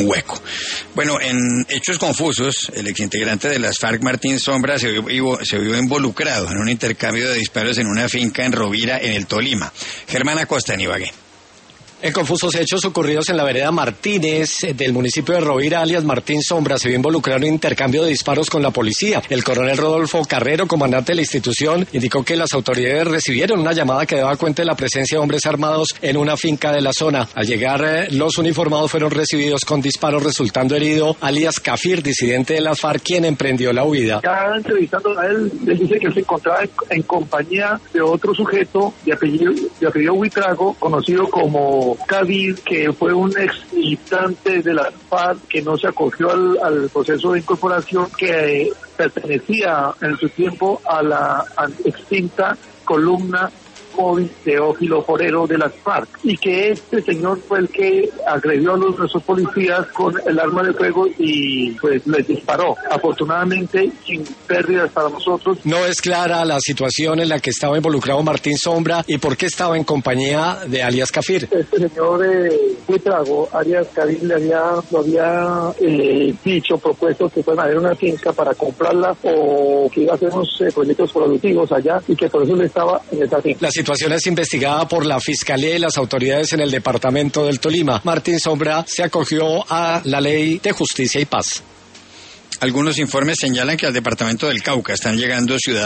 un hueco. Bueno, en hechos confusos, el exintegrante de las FARC, Martín Sombra, se vio involucrado en un intercambio de disparos en una finca en Rovira, en el Tolima. Germán Acosta, en Ibagué. En confusos hechos ocurridos en la vereda Martínez del municipio de Rovira, alias Martín Sombra, se vio involucrado en un intercambio de disparos con la policía. El coronel Rodolfo Carrero, comandante de la institución, indicó que las autoridades recibieron una llamada que daba cuenta de la presencia de hombres armados en una finca de la zona. Al llegar, los uniformados fueron recibidos con disparos, resultando herido alias Cafir, disidente de las FARC, quien emprendió la huida. Ya entrevistando a él dice que se encontraba en compañía de otro sujeto de apellido Huitrago, conocido como Cádiz, que fue un ex militante de la FARC que no se acogió al proceso de incorporación, que pertenecía en su tiempo a la extinta columna móvil Teófilo Forero de las FARC, y que este señor fue el que agredió a nuestros policías con el arma de fuego y pues les disparó, afortunadamente sin pérdidas para nosotros. No es clara la situación en la que estaba involucrado Martín Sombra y por qué estaba en compañía de alias Cafir. Este señor Huitrago, alias Cafir, lo había dicho, propuesto que fueran a ver una finca para comprarla o que iba a hacer unos proyectos productivos allá, y que por eso le estaba en esa finca. La situación es investigada por la Fiscalía y las autoridades en el departamento del Tolima. Martín Sombra se acogió a la Ley de Justicia y Paz. Algunos informes señalan que al departamento del Cauca están llegando ciudadanos